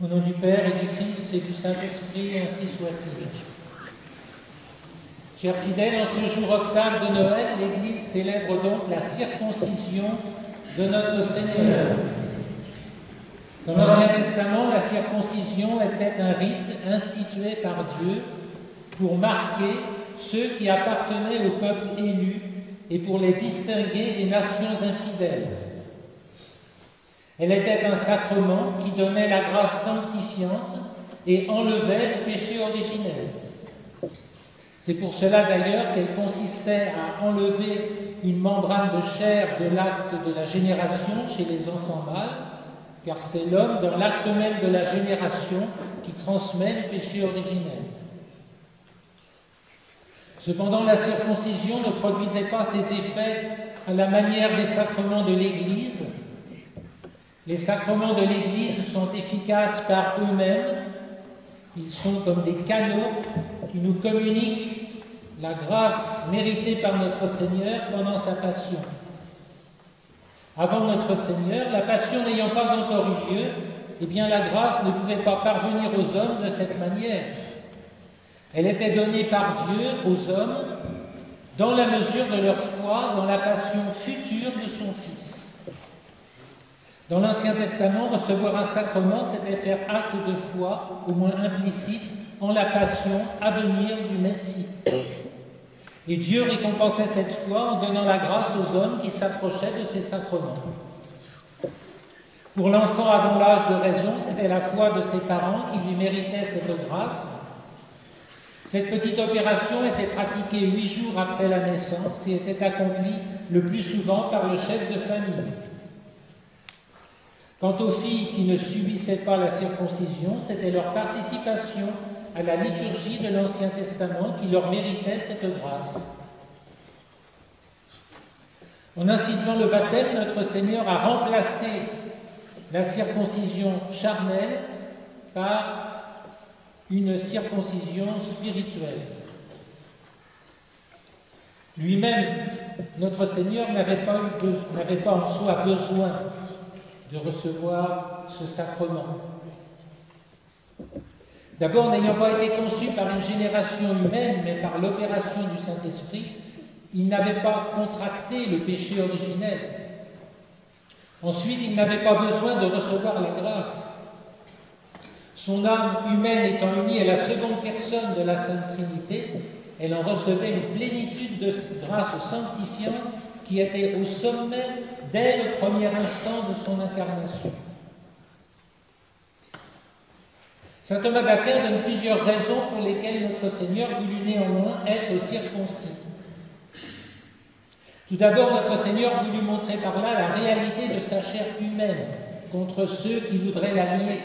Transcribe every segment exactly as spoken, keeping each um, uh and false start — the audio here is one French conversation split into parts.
Au nom du Père et du Fils et du Saint-Esprit, ainsi soit-il. Chers fidèles, en ce jour octave de Noël, l'Église célèbre donc la circoncision de notre Seigneur. Dans l'Ancien Testament, la circoncision était un rite institué par Dieu pour marquer ceux qui appartenaient au peuple élu et pour les distinguer des nations infidèles. Elle était un sacrement qui donnait la grâce sanctifiante et enlevait le péché originel. C'est pour cela d'ailleurs qu'elle consistait à enlever une membrane de chair de l'acte de la génération chez les enfants mâles, car c'est l'homme dans l'acte même de la génération qui transmet le péché originel. Cependant, la circoncision ne produisait pas ses effets à la manière des sacrements de l'Église. Les sacrements de l'Église sont efficaces par eux-mêmes. Ils sont comme des canaux qui nous communiquent la grâce méritée par notre Seigneur pendant sa passion. Avant notre Seigneur, la passion n'ayant pas encore eu lieu, eh bien la grâce ne pouvait pas parvenir aux hommes de cette manière. Elle était donnée par Dieu aux hommes dans la mesure de leur foi dans la passion future de son Fils. Dans l'Ancien Testament, recevoir un sacrement, c'était faire acte de foi, au moins implicite, en la passion à venir du Messie. Et Dieu récompensait cette foi en donnant la grâce aux hommes qui s'approchaient de ces sacrements. Pour l'enfant avant l'âge de raison, c'était la foi de ses parents qui lui méritait cette grâce. Cette petite opération était pratiquée huit jours après la naissance et était accomplie le plus souvent par le chef de famille. Quant aux filles qui ne subissaient pas la circoncision, c'était leur participation à la liturgie de l'Ancien Testament qui leur méritait cette grâce. En instituant le baptême, notre Seigneur a remplacé la circoncision charnelle par une circoncision spirituelle. Lui-même, notre Seigneur n'avait pas, eu be- n'avait pas en soi besoin de recevoir ce sacrement. D'abord, n'ayant pas été conçu par une génération humaine, mais par l'opération du Saint-Esprit, il n'avait pas contracté le péché originel. Ensuite, il n'avait pas besoin de recevoir la grâce. Son âme humaine étant unie à la seconde personne de la Sainte Trinité, elle en recevait une plénitude de grâce sanctifiante qui était au sommet dès le premier instant de son incarnation. Saint Thomas d'Aquin donne plusieurs raisons pour lesquelles notre Seigneur voulut néanmoins être circoncis. Tout d'abord, notre Seigneur voulut montrer par là la réalité de sa chair humaine contre ceux qui voudraient la nier.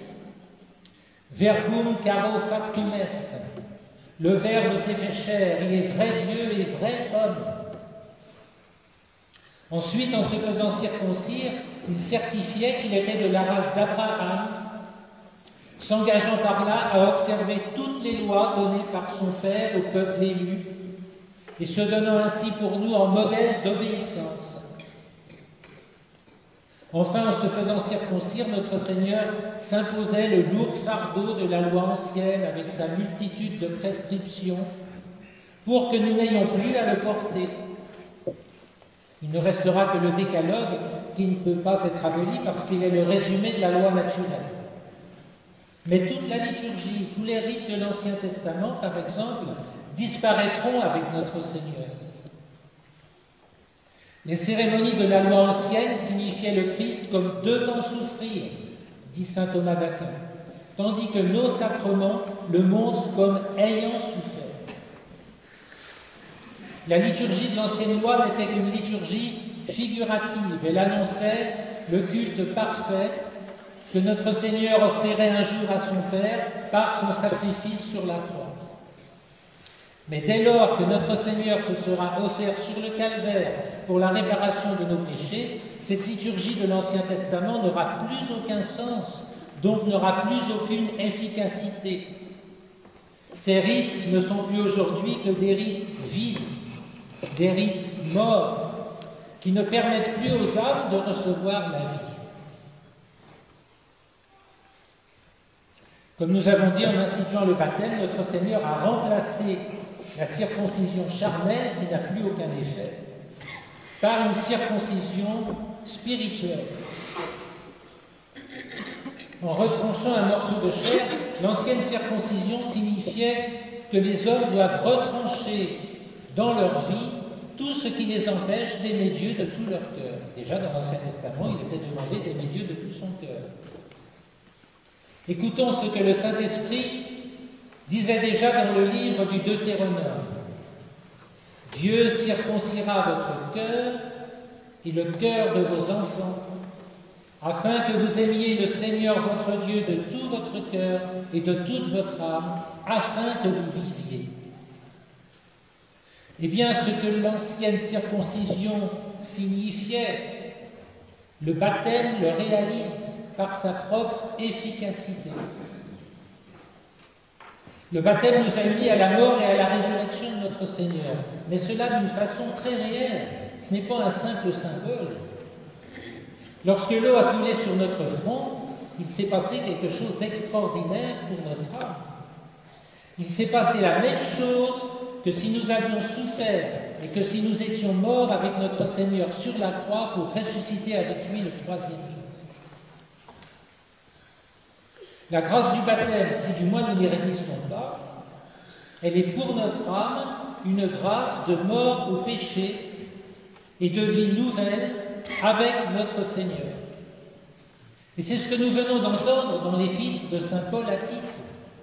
Verbum caro factum est. Le Verbe s'est fait chair, il est vrai Dieu et vrai homme. Ensuite, en se faisant circoncire, il certifiait qu'il était de la race d'Abraham, s'engageant par là à observer toutes les lois données par son Père au peuple élu, et se donnant ainsi pour nous en modèle d'obéissance. Enfin, en se faisant circoncire, notre Seigneur s'imposait le lourd fardeau de la loi ancienne avec sa multitude de prescriptions pour que nous n'ayons plus à le porter. Il ne restera que le décalogue qui ne peut pas être aboli parce qu'il est le résumé de la loi naturelle. Mais toute la liturgie, tous les rites de l'Ancien Testament, par exemple, disparaîtront avec notre Seigneur. Les cérémonies de la loi ancienne signifiaient le Christ comme devant souffrir, dit saint Thomas d'Aquin, tandis que nos sacrements le montrent comme ayant souffert. La liturgie de l'ancienne loi n'était qu'une liturgie figurative. Elle annonçait le culte parfait que notre Seigneur offrirait un jour à son Père par son sacrifice sur la croix. Mais dès lors que notre Seigneur se sera offert sur le calvaire pour la réparation de nos péchés, cette liturgie de l'Ancien Testament n'aura plus aucun sens, donc n'aura plus aucune efficacité. Ces rites ne sont plus aujourd'hui que des rites vides, des rites morts, qui ne permettent plus aux âmes de recevoir la vie. Comme nous avons dit en instituant le baptême, notre Seigneur a remplacé la circoncision charnelle qui n'a plus aucun effet par une circoncision spirituelle. En retranchant un morceau de chair, l'ancienne circoncision signifiait que les hommes doivent retrancher dans leur vie tout ce qui les empêche d'aimer Dieu de tout leur cœur. Déjà dans l'Ancien Testament, il était demandé d'aimer Dieu de tout son cœur. Écoutons ce que le Saint-Esprit disait déjà dans le livre du Deutéronome. Dieu circoncira votre cœur et le cœur de vos enfants, afin que vous aimiez le Seigneur votre Dieu de tout votre cœur et de toute votre âme, afin que vous viviez. Eh bien, ce que l'ancienne circoncision signifiait, le baptême le réalise par sa propre efficacité. Le baptême nous a unis à la mort et à la résurrection de notre Seigneur, mais cela d'une façon très réelle. Ce n'est pas un simple symbole. Lorsque l'eau a coulé sur notre front, il s'est passé quelque chose d'extraordinaire pour notre âme. Il s'est passé la même chose que si nous avions souffert et que si nous étions morts avec notre Seigneur sur la croix pour ressusciter avec lui le troisième jour. La grâce du baptême, si du moins nous n'y résistons pas, elle est pour notre âme une grâce de mort au péché et de vie nouvelle avec notre Seigneur. Et c'est ce que nous venons d'entendre dans l'épître de saint Paul à Tite.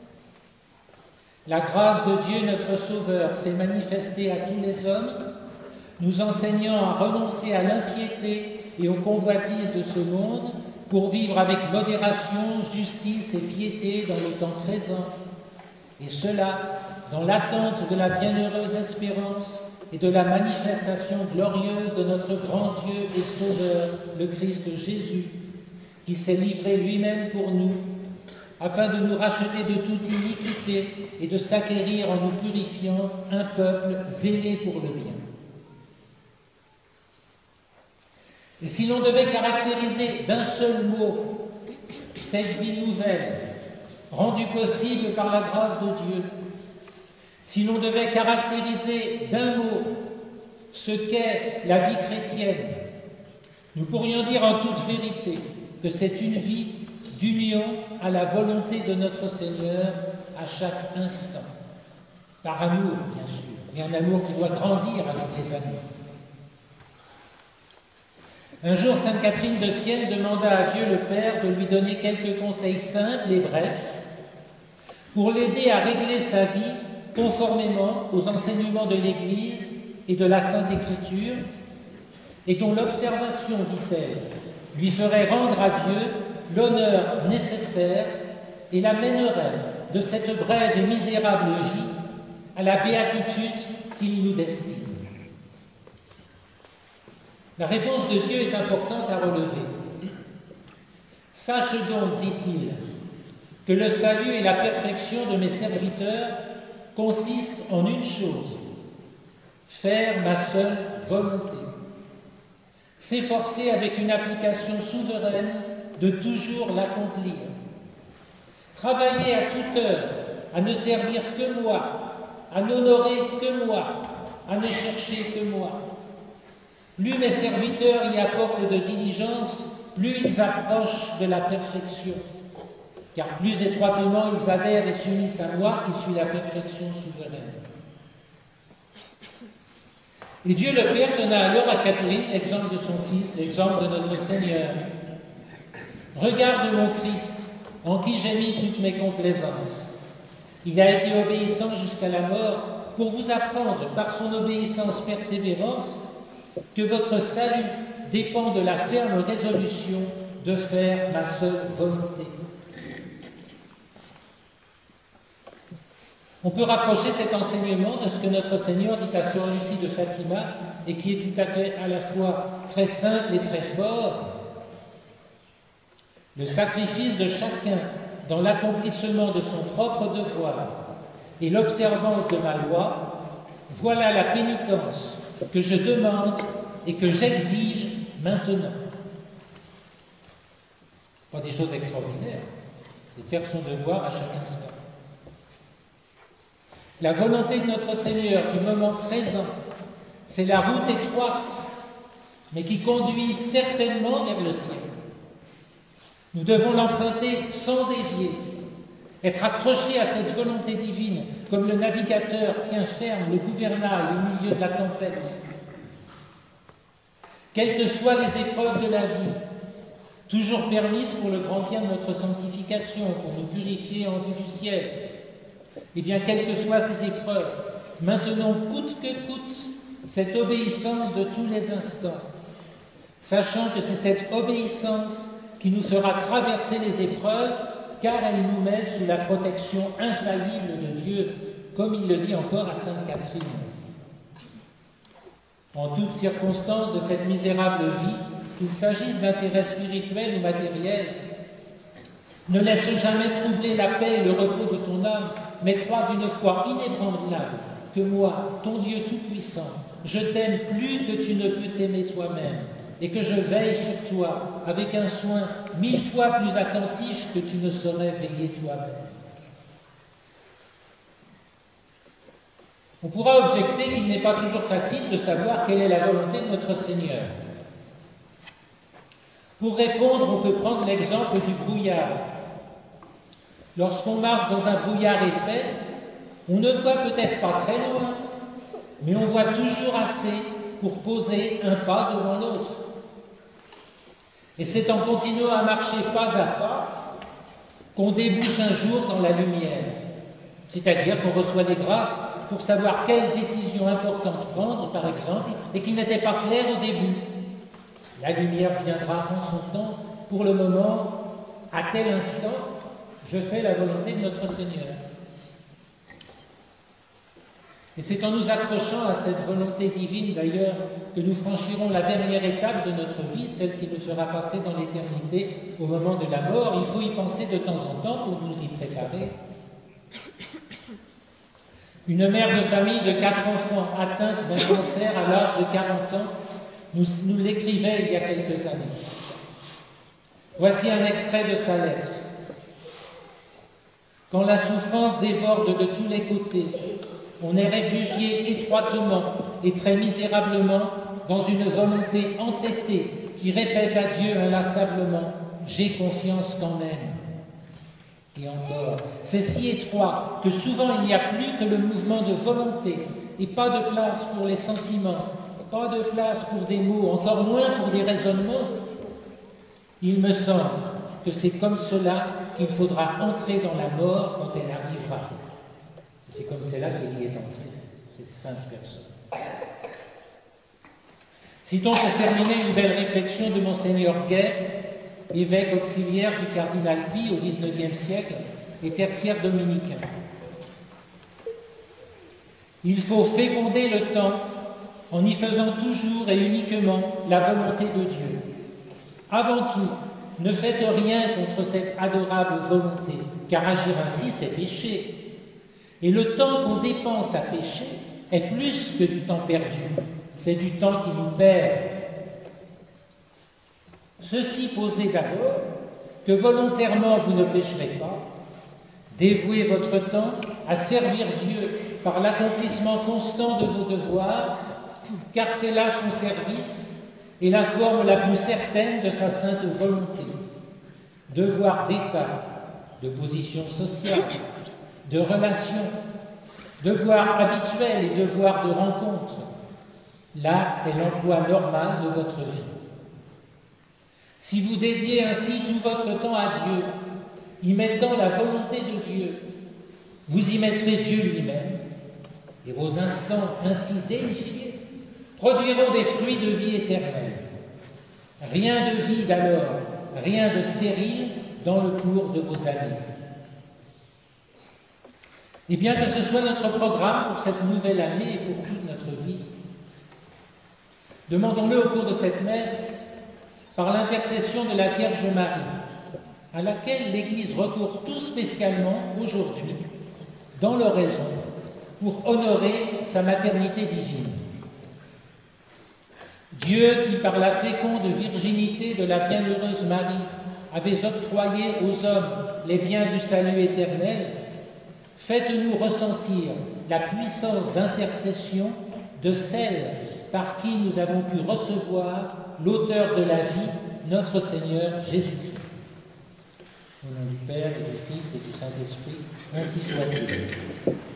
La grâce de Dieu, notre Sauveur, s'est manifestée à tous les hommes, nous enseignant à renoncer à l'impiété et aux convoitises de ce monde pour vivre avec modération, justice et piété dans le temps présent, et cela dans l'attente de la bienheureuse espérance et de la manifestation glorieuse de notre grand Dieu et Sauveur, le Christ Jésus, qui s'est livré lui-même pour nous, afin de nous racheter de toute iniquité et de s'acquérir en nous purifiant un peuple zélé pour le bien. Et si l'on devait caractériser d'un seul mot cette vie nouvelle, rendue possible par la grâce de Dieu, si l'on devait caractériser d'un mot ce qu'est la vie chrétienne, nous pourrions dire en toute vérité que c'est une vie d'union à la volonté de notre Seigneur à chaque instant, par amour bien sûr, et un amour qui doit grandir avec les années. Un jour, sainte Catherine de Sienne demanda à Dieu le Père de lui donner quelques conseils simples et brefs pour l'aider à régler sa vie conformément aux enseignements de l'Église et de la Sainte Écriture, et dont l'observation, dit-elle, lui ferait rendre à Dieu l'honneur nécessaire et la mènerait de cette brève et misérable vie à la béatitude qu'il nous destine. La réponse de Dieu est importante à relever. Sache donc, dit-il, que le salut et la perfection de mes serviteurs consistent en une chose, faire ma seule volonté, s'efforcer avec une application souveraine de toujours l'accomplir, travailler à toute heure à ne servir que moi, à n'honorer que moi, à ne chercher que moi. Plus mes serviteurs y apportent de diligence, plus ils approchent de la perfection, car plus étroitement ils adhèrent et s'unissent à moi qui suis la perfection souveraine. Et Dieu le Père donna alors à Catherine l'exemple de son Fils, l'exemple de notre Seigneur. Regarde mon Christ, en qui j'ai mis toutes mes complaisances. Il a été obéissant jusqu'à la mort pour vous apprendre par son obéissance persévérante que votre salut dépend de la ferme résolution de faire ma seule volonté. On peut rapprocher cet enseignement de ce que notre Seigneur dit à Sœur Lucie de Fatima et qui est tout à fait à la fois très simple et très fort. Le sacrifice de chacun dans l'accomplissement de son propre devoir et l'observance de ma loi, voilà la pénitence que je demande et que j'exige maintenant. Pas des choses extraordinaires. C'est faire son devoir à chaque instant. La volonté de notre Seigneur du moment présent, c'est la route étroite, mais qui conduit certainement vers le ciel. Nous devons l'emprunter sans dévier, être accrochés à cette volonté divine, comme le navigateur tient ferme le gouvernail au milieu de la tempête. Quelles que soient les épreuves de la vie, toujours permises pour le grand bien de notre sanctification, pour nous purifier en vue du ciel, eh bien, quelles que soient ces épreuves, maintenons coûte que coûte cette obéissance de tous les instants, sachant que c'est cette obéissance qui nous fera traverser les épreuves, car elle nous met sous la protection infaillible de Dieu, comme il le dit encore à Sainte Catherine. En toutes circonstances de cette misérable vie, qu'il s'agisse d'intérêts spirituels ou matériels, ne laisse jamais troubler la paix et le repos de ton âme, mais crois d'une foi inébranlable que moi, ton Dieu tout-puissant, je t'aime plus que tu ne peux t'aimer toi-même, et que je veille sur toi avec un soin mille fois plus attentif que tu ne saurais veiller toi-même. On pourra objecter qu'il n'est pas toujours facile de savoir quelle est la volonté de notre Seigneur. Pour répondre, on peut prendre l'exemple du brouillard. Lorsqu'on marche dans un brouillard épais, on ne voit peut-être pas très loin, mais on voit toujours assez pour poser un pas devant l'autre. Et c'est en continuant à marcher pas à pas qu'on débouche un jour dans la lumière. C'est-à-dire qu'on reçoit des grâces pour savoir quelle décision importante prendre, par exemple, et qui n'était pas claire au début. La lumière viendra en son temps. Pour le moment, à tel instant, je fais la volonté de notre Seigneur. Et c'est en nous accrochant à cette volonté divine, d'ailleurs, que nous franchirons la dernière étape de notre vie, celle qui nous sera passée dans l'éternité au moment de la mort. Il faut y penser de temps en temps pour nous y préparer. Une mère de famille de quatre enfants atteinte d'un cancer à l'âge de quarante ans nous, nous l'écrivait il y a quelques années. Voici un extrait de sa lettre. Quand la souffrance déborde de tous les côtés, on est réfugié étroitement et très misérablement dans une volonté entêtée qui répète à Dieu inlassablement « J'ai confiance quand même ». Et encore, c'est si étroit que souvent il n'y a plus que le mouvement de volonté et pas de place pour les sentiments, pas de place pour des mots, encore moins pour des raisonnements. Il me semble que c'est comme cela qu'il faudra entrer dans la mort quand elle arrivera. C'est comme cela qu'il y est entré, cette sainte personne. Citons pour terminer une belle réflexion de Monseigneur Guay, évêque auxiliaire du cardinal Pie au dix-neuvième siècle et tertiaire dominicain. Il faut féconder le temps en y faisant toujours et uniquement la volonté de Dieu. Avant tout, ne faites rien contre cette adorable volonté, car agir ainsi, c'est pécher. Et le temps qu'on dépense à pécher est plus que du temps perdu, c'est du temps qui nous perd. Ceci posé d'abord, que volontairement vous ne pécherez pas, dévouez votre temps à servir Dieu par l'accomplissement constant de vos devoirs, car c'est là son service et la forme la plus certaine de sa sainte volonté. Devoirs d'État, de position sociale, de relations, devoirs habituels et devoirs de rencontre. Là est l'emploi normal de votre vie. Si vous dédiez ainsi tout votre temps à Dieu, y mettant la volonté de Dieu, vous y mettrez Dieu lui-même, et vos instants ainsi déifiés produiront des fruits de vie éternelle. Rien de vide alors, rien de stérile dans le cours de vos années. Et bien que ce soit notre programme pour cette nouvelle année et pour toute notre vie, demandons-le au cours de cette messe par l'intercession de la Vierge Marie, à laquelle l'Église recourt tout spécialement aujourd'hui, dans l'oraison, pour honorer sa maternité divine. Dieu qui, par la féconde virginité de la bienheureuse Marie, avez octroyé aux hommes les biens du salut éternel, faites-nous ressentir la puissance d'intercession de celle par qui nous avons pu recevoir l'auteur de la vie, notre Seigneur Jésus-Christ. Au nom du Père et du Fils et du Saint-Esprit, ainsi soit-il.